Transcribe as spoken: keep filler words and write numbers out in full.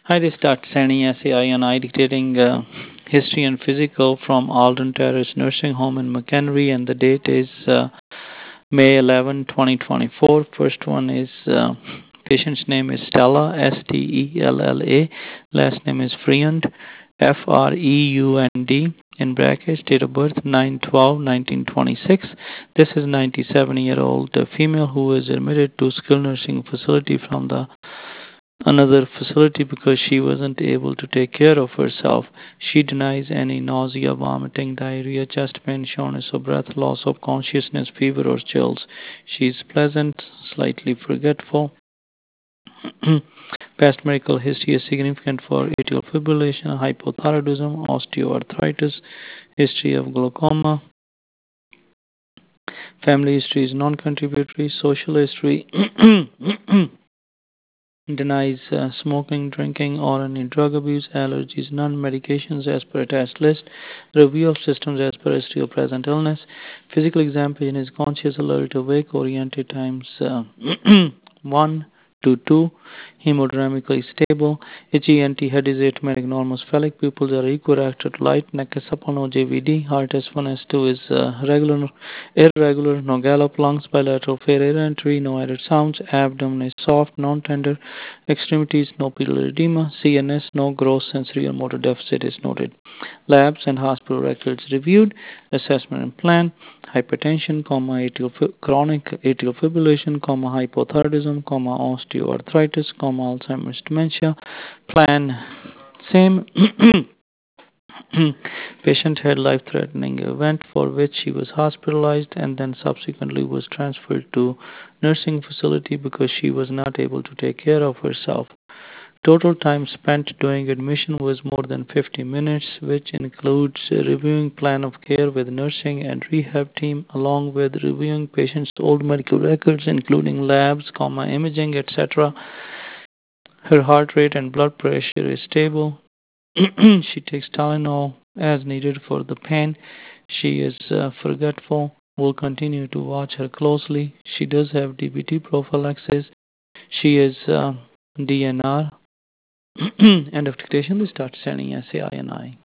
Hi, this is Doctor Sani S A I and I dictating uh, history and physical from Alden Terrace Nursing Home in McHenry, and the date is uh, May eleventh, twenty twenty-four. First one is uh, patient's name is Stella, S T E L L A. Last name is Freund, F R E U N D. In brackets, date of birth nine twelve nineteen twenty-six. This is ninety-seven year old female who is admitted to skilled nursing facility from the another facility because she wasn't able to take care of herself. She denies any nausea, vomiting, diarrhea, chest pain, shortness of breath, loss of consciousness, fever, or chills. She is pleasant, slightly forgetful. Past medical history is significant for atrial fibrillation, hypothyroidism, osteoarthritis, history of glaucoma. Family history is non-contributory. Social history denies uh, smoking, drinking, or any drug abuse, allergies, none, medications as per attached list, review of systems as per history of present illness, physical examination is conscious, alert, awake, oriented times uh, one to two, hemodynamically stable, itchy, anti-head is automatic, normal, sphenic pupils are equireacted, light, neck is supple, no J V D, heart S one, S two is uh, regular, irregular, no gallop, lungs bilateral, fair air entry, no added sounds, abdomen is soft, non-tender, extremities, no pupillary edema, C N S, no gross sensory or motor deficit is noted. Labs and hospital records reviewed, assessment and plan, hypertension, comma, atrial, chronic atrial fibrillation, comma, hypothyroidism, comma, osteoarthritis, comma, Alzheimer's dementia, plan, same. Patient had life-threatening event for which she was hospitalized and then subsequently was transferred to nursing facility because she was not able to take care of herself. Total time spent during admission was more than fifty minutes, which includes reviewing plan of care with nursing and rehab team, along with reviewing patient's old medical records, including labs, comma, imaging, et cetera. Her heart rate and blood pressure is stable. She takes Tylenol as needed for the pain. She is uh, forgetful. We'll continue to watch her closely. She does have D B T prophylaxis. She is uh, D N R. End of dictation. We start sending S A I and I.